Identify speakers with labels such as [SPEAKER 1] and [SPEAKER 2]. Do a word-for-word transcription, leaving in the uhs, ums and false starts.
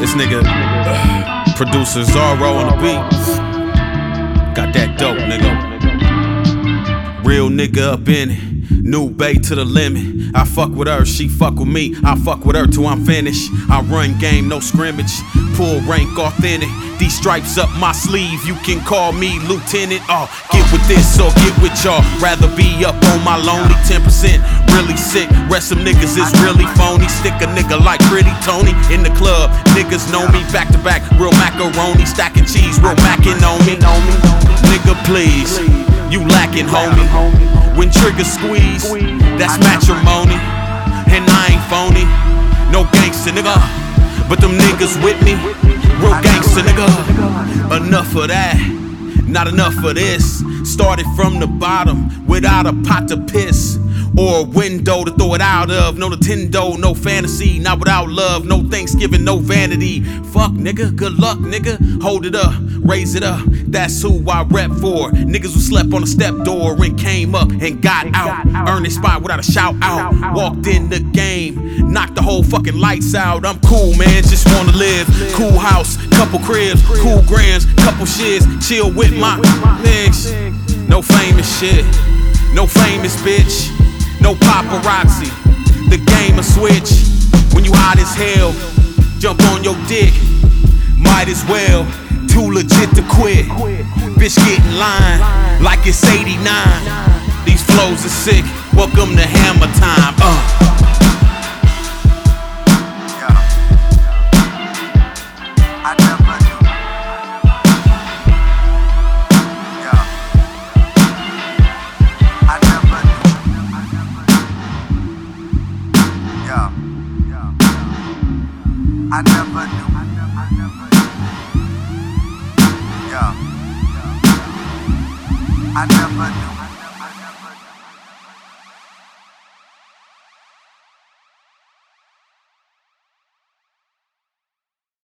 [SPEAKER 1] This nigga, uh, producer Zorro on the beat. Got that dope, nigga. Real nigga up in it. New Bay to the limit. I fuck with her, she fuck with me. I fuck with her till I'm finished. I run game, no scrimmage. Pull rank authentic. These stripes up my sleeve, you can call me lieutenant. Oh, get with this or get with y'all. Rather be up on my lonely. Ten percent really sick. Rest some niggas is really phony. Stick a nigga like Pretty Tony in the club. Niggas know me back to back. Real macaroni, stacking cheese, real mackin' on me. Nigga, please, you lacking, homie. When triggers squeeze, that's matrimony. And I ain't phony, no gangster nigga, but them niggas with me, real gangster nigga. Enough of that, not enough of this. Started from the bottom without a pot to piss or a window to throw it out of. No Nintendo, no fantasy, not without love. No Thanksgiving, no vanity. Fuck nigga, good luck nigga. Hold it up, raise it up. That's who I rep for. Niggas who slept on the step door and came up and got out. Earned a spot without a shout out. Walked in the game, knocked the whole fucking lights out. I'm cool, man, just wanna live. Cool house, couple cribs, cool grams, couple shits. Chill with my niggas. No famous shit, no famous bitch, no paparazzi. The game a switch. When you hot as hell, jump on your dick. Might as well, too legit to quit. Bitch get in line like it's eighty-nine. These flows are sick. Welcome to Hammer Time. Uh.
[SPEAKER 2] I never knew. Yeah. I never knew.